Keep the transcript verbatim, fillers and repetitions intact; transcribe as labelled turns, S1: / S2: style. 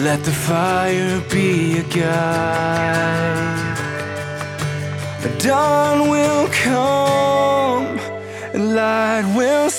S1: Let the fire be a guide. The dawn will come and light will